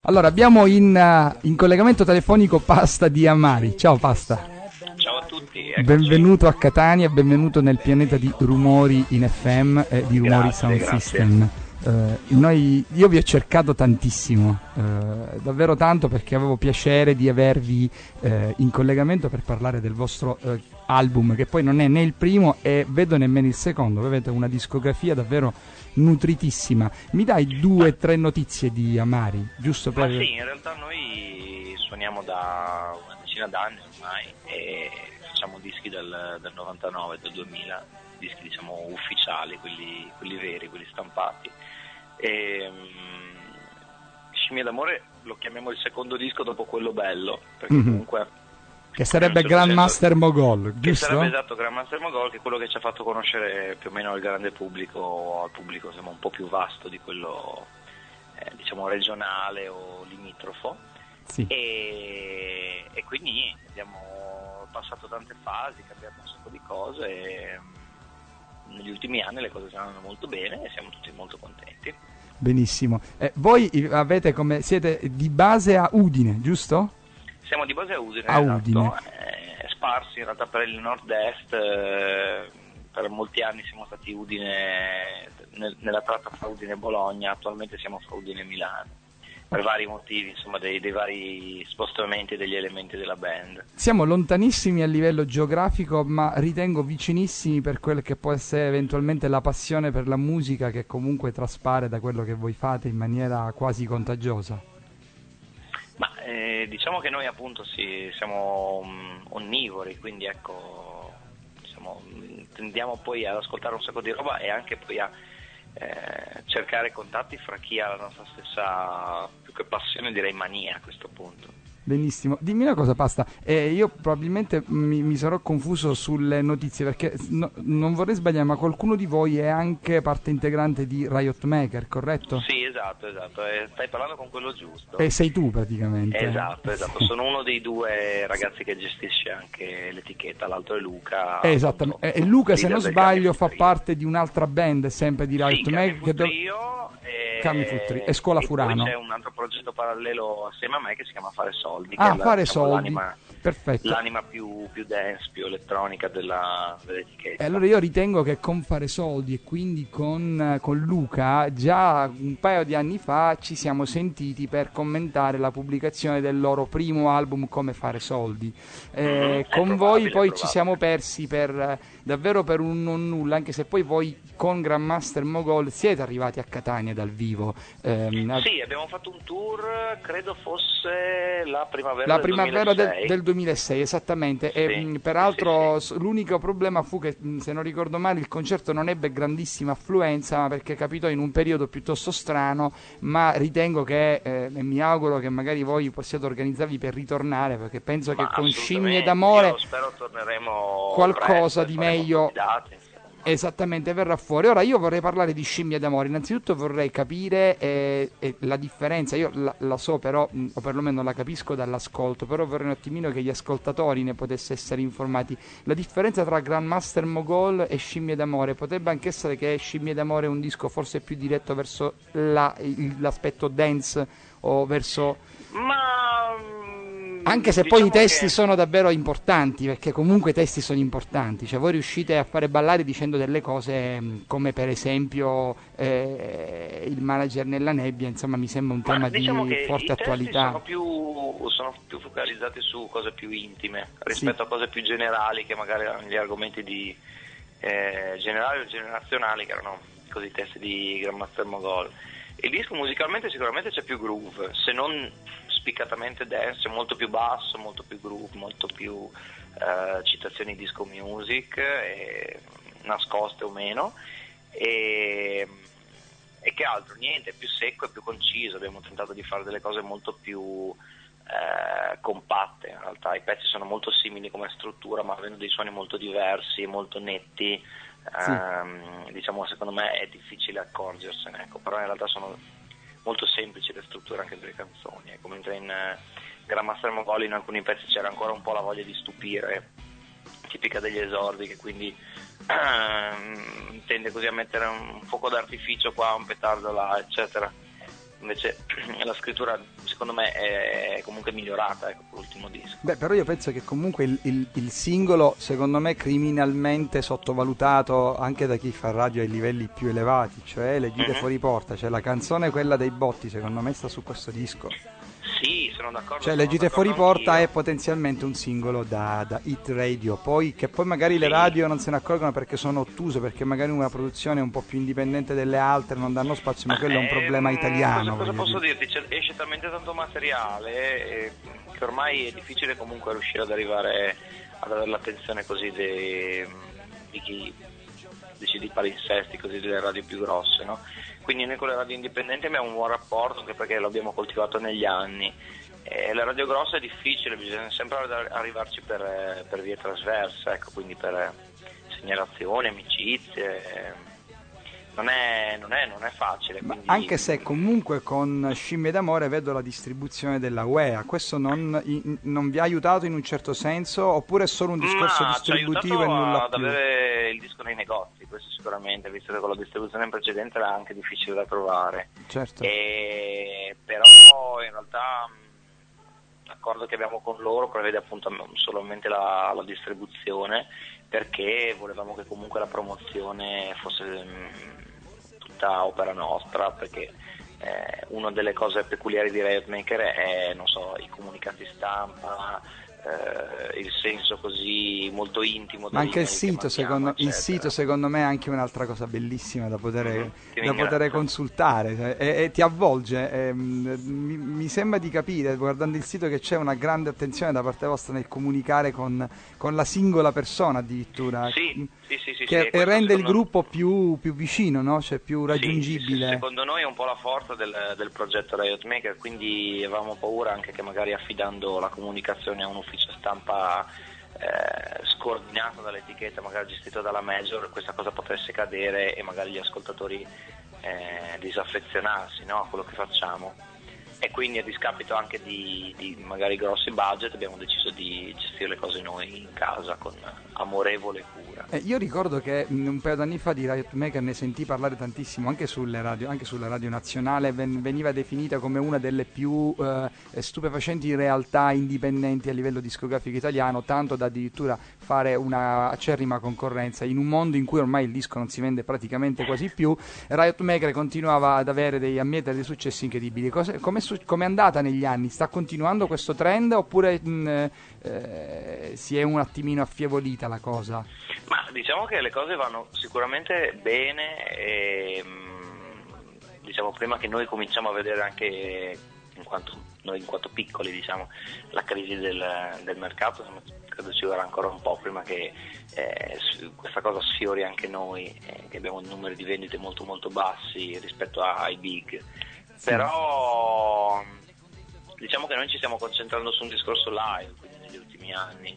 Allora, abbiamo in collegamento telefonico Pasta di Amari. Ciao Pasta. Ciao a tutti, eccoci. Benvenuto a Catania, benvenuto nel pianeta di rumori in FM e di rumori sound system. Io vi ho cercato tantissimo, davvero tanto, perché avevo piacere di avervi in collegamento per parlare del vostro album, che poi non è né il primo e vedo nemmeno il secondo. Avete una discografia davvero nutritissima. Mi dai 2 o 3 notizie di Amari, giusto per... Ma sì, in realtà noi suoniamo da una decina d'anni ormai e facciamo dischi dal 99, dal 2000, dischi diciamo ufficiali, quelli veri, quelli stampati. Scimmie d'amore lo chiamiamo il secondo disco dopo quello bello, perché comunque... Che sarebbe Grandmaster Mogol, giusto? Che sarebbe esatto Grandmaster Mogol, che è quello che ci ha fatto conoscere più o meno al grande pubblico, al pubblico insomma un po' più vasto di quello diciamo regionale o limitrofo. Sì. E quindi niente, abbiamo passato tante fasi, cambiato un sacco di cose e negli ultimi anni le cose stanno molto bene e siamo tutti molto contenti. Benissimo. Voi siete di base a Udine, giusto? Siamo di base a Udine, Udine. Sparsi in realtà per il nord-est, per molti anni siamo stati Udine, nella tratta fra Udine e Bologna, attualmente siamo fra Udine e Milano, per vari motivi, insomma, dei vari spostamenti degli elementi della band. Siamo lontanissimi a livello geografico, ma ritengo vicinissimi per quel che può essere eventualmente la passione per la musica, che comunque traspare da quello che voi fate in maniera quasi contagiosa. Ma diciamo che noi appunto siamo onnivori, quindi ecco, tendiamo poi ad ascoltare un sacco di roba e anche poi a cercare contatti fra chi ha la nostra stessa, più che passione direi mania a questo punto. Benissimo, dimmi una cosa Pasta, io probabilmente mi sarò confuso sulle notizie, perché non vorrei sbagliare, ma qualcuno di voi è anche parte integrante di Riot Maker, corretto? Sì, esatto, stai parlando con quello giusto. E sei tu praticamente. Esatto, sono uno dei 2 ragazzi che gestisce anche l'etichetta, l'altro è Luca. Esattamente, e Luca se non sbaglio fa parte di un'altra band sempre di Riot Maker. Cami Futri e Scuola Furano. Poi c'è un altro progetto parallelo assieme a me che si chiama Fare Soldi. Fare Soldi. Perfetto. L'anima più dance, più elettronica dell'etichetta. E allora io ritengo che con Fare Soldi e quindi con Luca già un paio di anni fa ci siamo sentiti per commentare la pubblicazione del loro primo album Come Fare Soldi. Con voi poi ci siamo persi davvero per un non nulla, anche se poi voi con Grandmaster Mogol siete arrivati a Catania dal vivo. Sì, abbiamo fatto un tour, credo fosse la primavera del 2006, esattamente. Sì, peraltro sì. L'unico problema fu che, se non ricordo male, il concerto non ebbe grandissima affluenza, perché capitò in un periodo piuttosto strano, ma ritengo che mi auguro che magari voi possiate organizzarvi per ritornare, perché penso che con Scimmie d'amore io spero torneremo qualcosa presto, di meglio esattamente verrà fuori. Ora io vorrei parlare di Scimmie d'amore. Innanzitutto vorrei capire la differenza. Io la so però, o perlomeno la capisco dall'ascolto, però vorrei un attimino che gli ascoltatori ne potessero essere informati. La differenza tra Grandmaster Mogol e Scimmie d'amore potrebbe anche essere che Scimmie d'amore è un disco forse più diretto verso l'aspetto dance o verso... Anche se poi i testi sono davvero importanti, perché comunque i testi sono importanti, cioè voi riuscite a fare ballare dicendo delle cose come per esempio il manager nella nebbia, insomma mi sembra un tema di forte attualità. Sono più focalizzati su cose più intime rispetto a cose più generali, che magari erano gli argomenti di generali o generazionali, che erano così i testi di Grandmaster Mogol. Il disco musicalmente sicuramente c'è più groove, se non spiccatamente dance, molto più basso, molto più groove, molto più citazioni disco music, nascoste o meno, e che altro, niente, è più secco e più conciso. Abbiamo tentato di fare delle cose molto più compatte, in realtà i pezzi sono molto simili come struttura, ma avendo dei suoni molto diversi, molto netti. Diciamo, secondo me è difficile accorgersene, ecco, però in realtà sono molto semplici le strutture anche delle canzoni, ecco, mentre in Grandmaster Mogol in alcuni pezzi c'era ancora un po' la voglia di stupire, tipica degli esordi, che quindi tende così a mettere un fuoco d'artificio qua, un petardo là, eccetera. invece la scrittura secondo me è comunque migliorata, ecco, per l'ultimo disco. Beh, però io penso che comunque il singolo, secondo me, criminalmente sottovalutato anche da chi fa radio ai livelli più elevati, cioè Le gite fuori porta, cioè la canzone quella dei botti, secondo me sta su questo disco. Sì, sono d'accordo. Cioè Le gite fuori porta è potenzialmente un singolo da hit radio, poi che poi magari le radio non se ne accorgono perché sono ottuse, perché magari una produzione un po' più indipendente delle altre non danno spazio, ma quello è un problema italiano. Cosa posso dirti? Esce talmente tanto materiale che ormai è difficile comunque riuscire ad arrivare ad avere l'attenzione così di chi decide di palinsesti, così delle radio più grosse, no? Quindi noi con le radio indipendenti abbiamo un buon rapporto, anche perché l'abbiamo coltivato negli anni. Le radio grosse è difficile, bisogna sempre arrivarci per vie trasverse, ecco, quindi per segnalazioni, amicizie. Non è facile. Quindi... Anche se comunque con Scimmie d'amore vedo la distribuzione della UEA, questo non vi ha aiutato in un certo senso, oppure è solo un discorso distributivo e nulla più? Ad avere il disco nei negozi, questo sicuramente, visto che con la distribuzione precedente era anche difficile da trovare. Certo. Però in realtà l'accordo che abbiamo con loro prevede appunto solamente la distribuzione, perché volevamo che comunque la promozione fosse tutta opera nostra, perché una delle cose peculiari di Riot Maker è, non so, i comunicati stampa, il senso così molto intimo. Ma anche il sito, secondo me è anche un'altra cosa bellissima da poter consultare e ti avvolge. Mi sembra di capire, guardando il sito, che c'è una grande attenzione da parte vostra nel comunicare con la singola persona addirittura, che rende il gruppo più vicino, no? Cioè più raggiungibile. Sì, secondo noi è un po' la forza del progetto Riot Maker, quindi avevamo paura anche che magari affidando la comunicazione a un ufficio stampa scordinato dall'etichetta, magari gestito dalla major, questa cosa potesse cadere e magari gli ascoltatori disaffezionarsi, no, a quello che facciamo. E quindi, a discapito anche di magari grossi budget, abbiamo deciso di gestire le cose noi in casa con amorevole cura. Io ricordo che un paio d'anni fa di Riot Maker ne sentì parlare tantissimo anche sulla radio nazionale. Veniva definita come una delle più stupefacenti realtà indipendenti a livello discografico italiano, tanto da addirittura fare una acerrima concorrenza in un mondo in cui ormai il disco non si vende praticamente quasi più. Riot Maker continuava ad avere a mietere dei successi incredibili. Come è andata negli anni? Sta continuando questo trend oppure si è un attimino affievolita la cosa? Ma diciamo che le cose vanno sicuramente bene e diciamo prima che noi cominciamo a vedere anche in quanto piccoli, diciamo, la crisi del mercato, credo ci vorrà ancora un po' prima che questa cosa sfiori anche noi, che abbiamo numeri di vendite molto molto bassi rispetto ai big. Però diciamo che noi ci stiamo concentrando su un discorso live, quindi negli ultimi anni,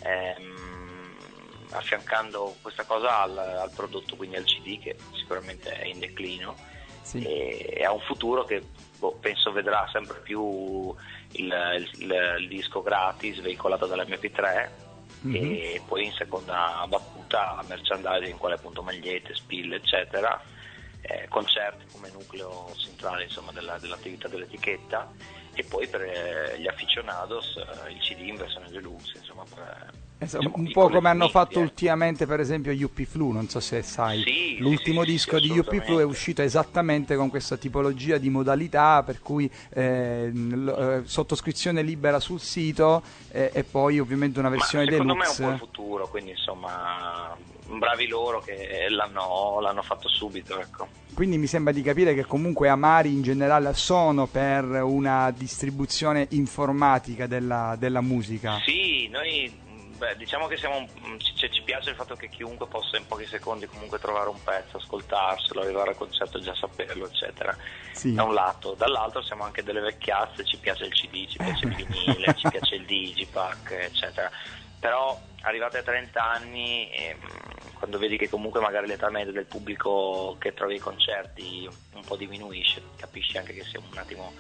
affiancando questa cosa al prodotto, quindi al CD, che sicuramente è in declino, e ha un futuro che penso vedrà sempre più il disco gratis veicolato dall'MP3, e poi in seconda battuta merchandising, quale appunto magliette, spille, eccetera, concerti come nucleo centrale, insomma, dell'attività dell'etichetta, e poi per gli aficionados il CD in versione deluxe, insomma, un po' come hanno fatto ultimamente per esempio Yuppie Flu, non so se sai, l'ultimo disco di Yuppie Flu è uscito esattamente con questa tipologia di modalità, per cui sottoscrizione libera sul sito e poi ovviamente una versione secondo deluxe. Secondo me è un po' il futuro, quindi insomma bravi loro che l'hanno fatto subito, ecco. Quindi mi sembra di capire che comunque Amari in generale sono per una distribuzione informatica della musica. Sì, noi diciamo che ci piace il fatto che chiunque possa in pochi secondi comunque trovare un pezzo, ascoltarselo, arrivare al concerto e già saperlo, eccetera. Da un lato, dall'altro siamo anche delle vecchiazze, ci piace il CD, ci piace il vinile, ci piace il digipack, eccetera. Però arrivati a 30 anni, quando vedi che comunque magari l'età media del pubblico che trovi ai concerti un po' diminuisce, capisci anche che siamo un attimo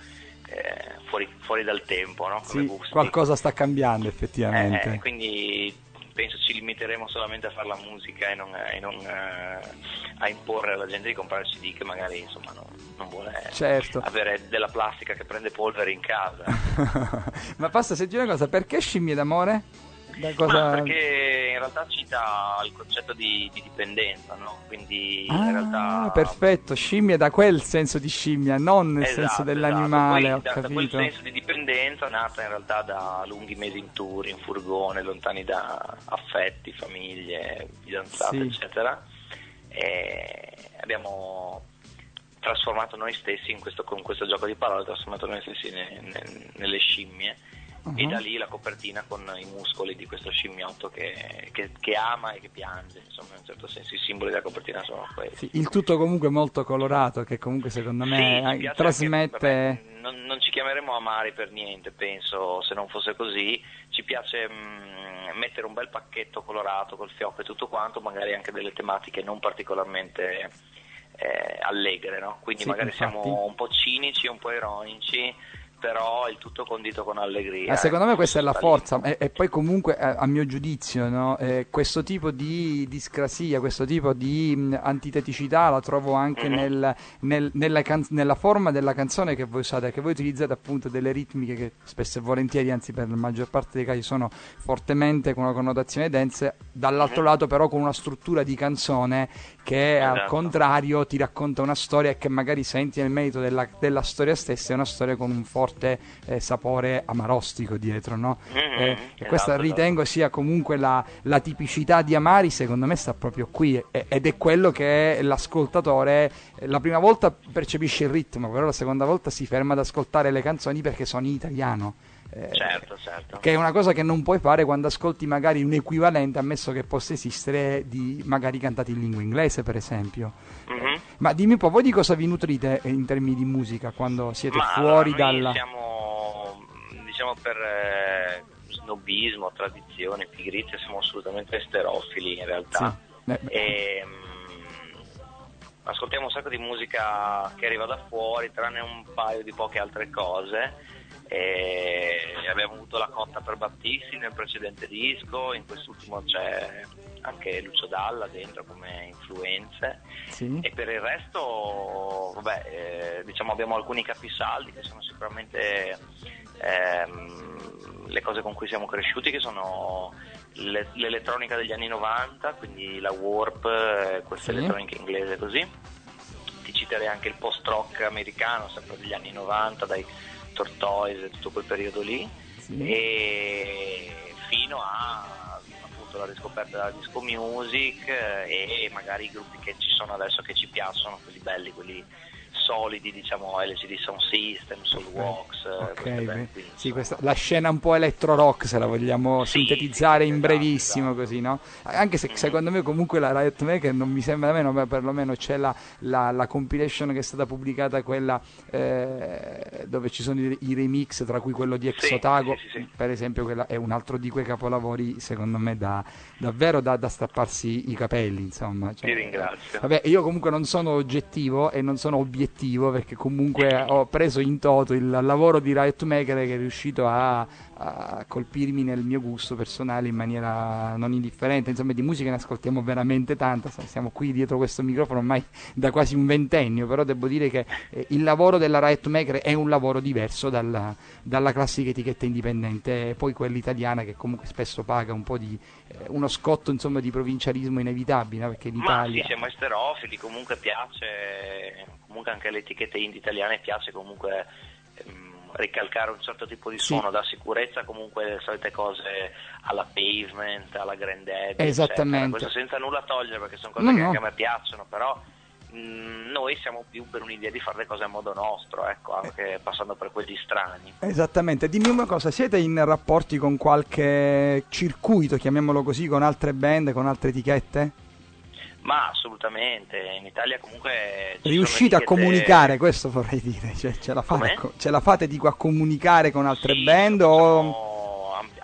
fuori dal tempo, no? Come qualcosa sta cambiando effettivamente. Quindi penso ci limiteremo solamente a fare la musica e non a imporre alla gente di comprare il CD che magari insomma non vuole avere della plastica che prende polvere in casa. Ma basta sentire una cosa, perché Scimmie d'amore? Perché in realtà cita il concetto di dipendenza, no? Quindi in realtà perfetto, scimmia da quel senso di scimmia, non nel senso dell'animale. Poi, da quel senso di dipendenza nata in realtà da lunghi mesi in tour, in furgone, lontani da affetti, famiglie, fidanzate, eccetera, e abbiamo trasformato noi stessi con questo gioco di parole, trasformato noi stessi nelle scimmie. E da lì la copertina con i muscoli di questo scimmiotto che ama e che piange, insomma, in un certo senso i simboli della copertina sono questi. Sì, il tutto comunque molto colorato, che comunque secondo me trasmette... non ci chiameremo amari per niente, penso, se non fosse così. Ci piace mettere un bel pacchetto colorato col fiocco e tutto quanto, magari anche delle tematiche non particolarmente allegre, no? Quindi magari siamo un po' cinici, un po' ironici, però il tutto condito con allegria. Secondo me questa è la forza, e poi comunque a mio giudizio, no? Questo tipo di discrasia, questo tipo di antiteticità la trovo anche nella forma della canzone che voi usate, che voi utilizzate appunto delle ritmiche che spesso e volentieri, anzi per la maggior parte dei casi sono fortemente con una connotazione dance, dall'altro lato però con una struttura di canzone che al contrario ti racconta una storia che magari senti nel merito della storia stessa, è una storia con un forte sapore amarostico dietro, no? E questa ritengo sia comunque la tipicità di Amari, secondo me sta proprio qui, ed è quello che l'ascoltatore la prima volta percepisce il ritmo, però la seconda volta si ferma ad ascoltare le canzoni perché sono in italiano. Certo. Che è una cosa che non puoi fare quando ascolti magari un equivalente, ammesso che possa esistere, di magari cantati in lingua inglese, per esempio. Ma dimmi un po', voi di cosa vi nutrite in termini di musica quando siete fuori dalla... Siamo, diciamo, per snobismo, tradizione, pigrizia, siamo assolutamente esterofili in realtà. Sì. Ascoltiamo un sacco di musica che arriva da fuori, tranne un paio di poche altre cose. Abbiamo avuto la cotta per Battisti nel precedente disco, in quest'ultimo c'è anche Lucio Dalla dentro come influenze, e per il resto diciamo abbiamo alcuni capisaldi che sono sicuramente le cose con cui siamo cresciuti, che sono l'elettronica degli anni 90, quindi la Warp, questa elettronica inglese così. Ti citerei anche il post-rock americano, sempre degli anni 90, dai Tortoise e tutto quel periodo lì, e fino a appunto la riscoperta della disco music e magari i gruppi che ci sono adesso che ci piacciono, quelli belli, quelli solidi, diciamo LCD Sound System, Soulwax, la scena un po' electro rock, se la vogliamo sintetizzare in brevissimo, così, no? Anche se secondo me comunque la Riot Maker non mi sembra, a me perlomeno c'è la compilation che è stata pubblicata, quella dove ci sono i remix, tra cui quello di Exotago, per esempio, quella è un altro di quei capolavori secondo me davvero da strapparsi i capelli, insomma. Ti ringrazio. Vabbè, io comunque non sono oggettivo e non sono obiettivo, perché comunque ho preso in toto il lavoro di Riot Maker, che è riuscito a colpirmi nel mio gusto personale in maniera non indifferente. Insomma, di musica ne ascoltiamo veramente tanta, siamo qui dietro questo microfono ormai da quasi un ventennio, però devo dire che il lavoro della Riot Maker è un lavoro diverso dalla classica etichetta indipendente, poi quella italiana, che comunque spesso paga un po' di uno scotto, insomma, di provincialismo inevitabile, perché l'Italia... Ma sì, siamo esterofili, comunque piace, comunque anche alle etichette indie italiane piace comunque ricalcare un certo tipo di suono, da sicurezza, comunque le solite cose alla Pavement, alla Grandad, esattamente, questo senza nulla togliere, perché sono cose che anche a me piacciono, però noi siamo più per un'idea di fare le cose a modo nostro, ecco, anche passando per quelli strani. Esattamente. Dimmi una cosa, siete in rapporti con qualche circuito, chiamiamolo così, con altre band, con altre etichette? Ma assolutamente, in Italia comunque riuscite a comunicare, questo vorrei dire, cioè, ce la fate dico a comunicare con altre band, o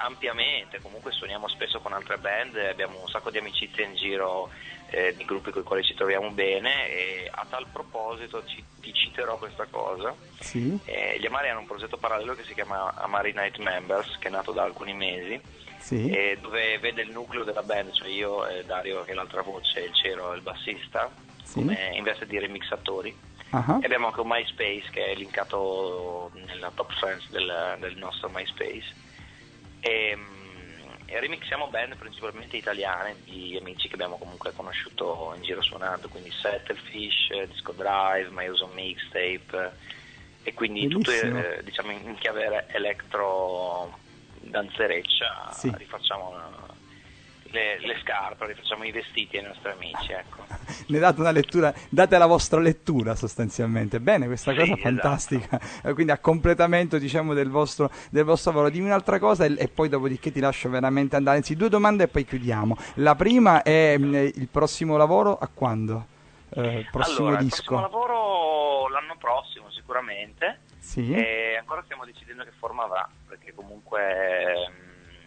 Ampiamente, comunque suoniamo spesso con altre band, abbiamo un sacco di amicizie in giro, di gruppi con i quali ci troviamo bene, e a tal proposito ti citerò questa cosa. Sì. Gli Amari hanno un progetto parallelo che si chiama Amari Night Members, che è nato da alcuni mesi, Sì. dove vede il nucleo della band, cioè io e Dario che è l'altra voce, il Cero e il bassista, Sì. in veste di remixatori. Uh-huh. E abbiamo anche un MySpace che è linkato nella top friends del nostro MySpace, e remixiamo band principalmente italiane di amici che abbiamo comunque conosciuto in giro suonando, quindi Settlefish, Disco Drive, My Uso Mixtape, e quindi Bellissimo. tutto diciamo in chiave electro danzereccia. Sì. Rifacciamo le scarpe, rifacciamo i vestiti ai nostri amici, ecco. Ne date una lettura, date la vostra lettura sostanzialmente. Bene, questa Sì, cosa esatto. fantastica. Quindi a completamento, diciamo, del vostro lavoro. Dimmi un'altra cosa e poi dopodiché ti lascio veramente andare. Anzi, 2 domande e poi chiudiamo. La prima è il prossimo lavoro a quando? Prossimo allora, disco? Il prossimo lavoro l'anno prossimo sicuramente. Sì. E ancora stiamo decidendo che forma avrà, perché comunque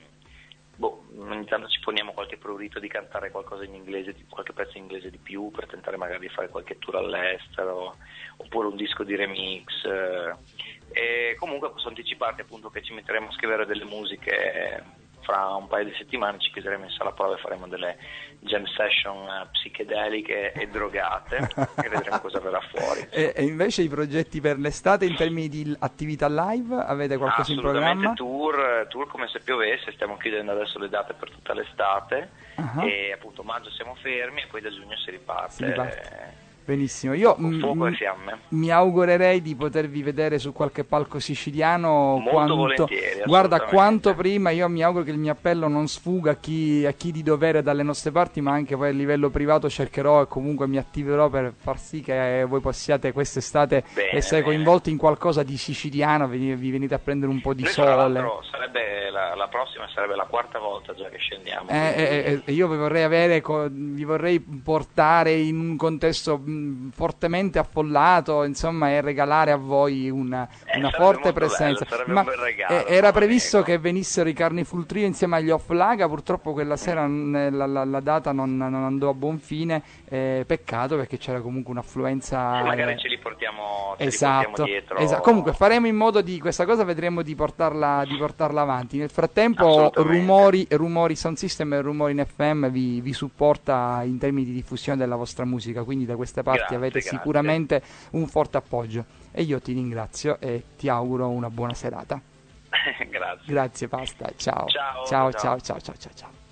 ogni tanto ci poniamo qualche prurito di cantare qualcosa in inglese, qualche pezzo in inglese di più, per tentare magari di fare qualche tour all'estero, oppure un disco di remix. E comunque posso anticiparti appunto che ci metteremo a scrivere delle musiche fra un paio di settimane, ci chiuderemo in sala prova e faremo delle jam session psichedeliche e drogate e vedremo cosa verrà fuori. E invece i progetti per l'estate in termini di attività live, avete qualcosa in programma? Tour come se piovesse, stiamo chiudendo adesso le date per tutta l'estate. Uh-huh. E appunto maggio siamo fermi e poi da giugno si riparte. Benissimo, io fuoco e fiamme. Mi augurerei di potervi vedere su qualche palco siciliano. Molto volentieri. Guarda, quanto prima. Io mi auguro che il mio appello non sfuga a chi di dovere dalle nostre parti, ma anche poi a livello privato cercherò e comunque mi attiverò per far sì che voi possiate quest'estate essere coinvolti in qualcosa di siciliano, vi venite a prendere un po' di sole. Tra l'altro sarebbe la prossima sarebbe la 4ª volta già che scendiamo. Io vi vorrei portare in un contesto fortemente affollato, insomma, e regalare a voi una forte presenza. Bello, ma un bel regalo, era previsto che venissero i Carniful Trio insieme agli Offlaga, purtroppo quella sera la data non andò a buon fine, peccato, perché c'era comunque un'affluenza. Magari ce li portiamo dietro. Comunque faremo in modo questa cosa, vedremo di portarla avanti. Nel frattempo Rumori Sound System e Rumori in FM vi supporta in termini di diffusione della vostra musica, quindi da queste parti avete sicuramente un forte appoggio, e io ti ringrazio e ti auguro una buona serata. Grazie. Grazie Pasta, ciao. Ciao. Ciao.